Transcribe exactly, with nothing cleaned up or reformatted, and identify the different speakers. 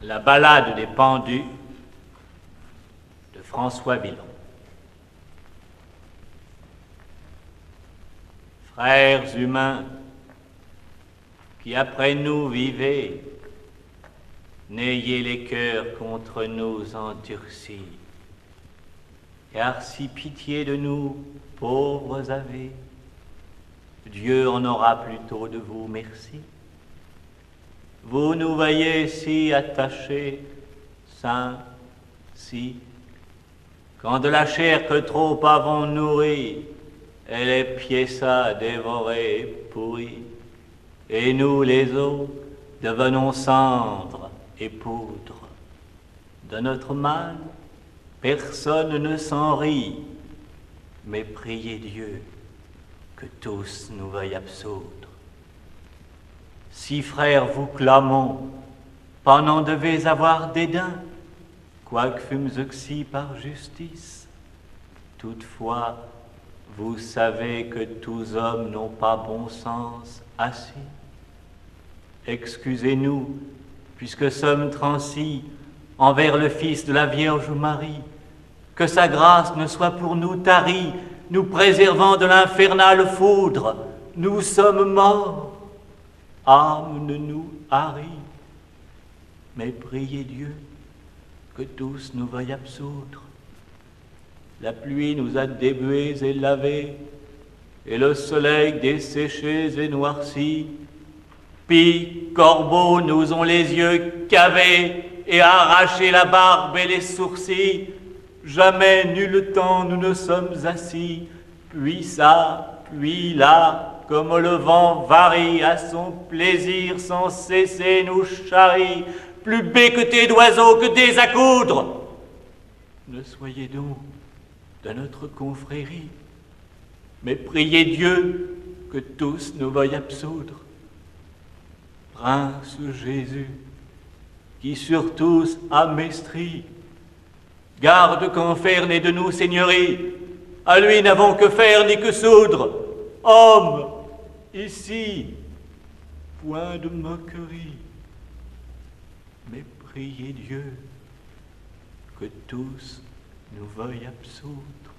Speaker 1: La ballade des pendus de François Villon. Frères humains, qui après nous vivez, n'ayez les cœurs contre nous endurcis, car si pitié de nous, pauvres avez, Dieu en aura plutôt de vous merci. Vous nous voyez si attachés, saints, si, quand de la chair que trop avons nourrie, elle est piéça, dévorée, pourrie, et nous les os devenons cendres et poudre. De notre mal, personne ne s'en rit, mais priez Dieu que tous nous veuillent absoudre. Si, frères, vous clamons, pas n'en devez avoir dédain, quoique fûmes oxy par justice. Toutefois, vous savez que tous hommes n'ont pas bon sens assis. Excusez-nous, puisque sommes transis envers le Fils de la Vierge Marie, que sa grâce ne soit pour nous tarie, nous préservant de l'infernale foudre. Nous sommes morts, âme ne nous harit, mais priez Dieu que tous nous veuillent absoudre. La pluie nous a débués et lavés, et le soleil desséchés et noircis. Pis, corbeaux nous ont les yeux cavés et arraché la barbe et les sourcils. Jamais nul temps nous ne sommes assis, puis ça, puis là, comme le vent varie à son plaisir sans cesser nous charrie, plus becquetés d'oiseaux que des accoudres. Ne soyez donc de notre confrérie, mais priez Dieu que tous nous veuillent absoudre. Prince Jésus, qui sur tous a maîtrise, garde qu'enfer n'ait de nous seigneurie, à lui n'avons que faire ni que soudre. Homme, ici, point de moquerie, mais priez Dieu que tous nous veuillent absoudre.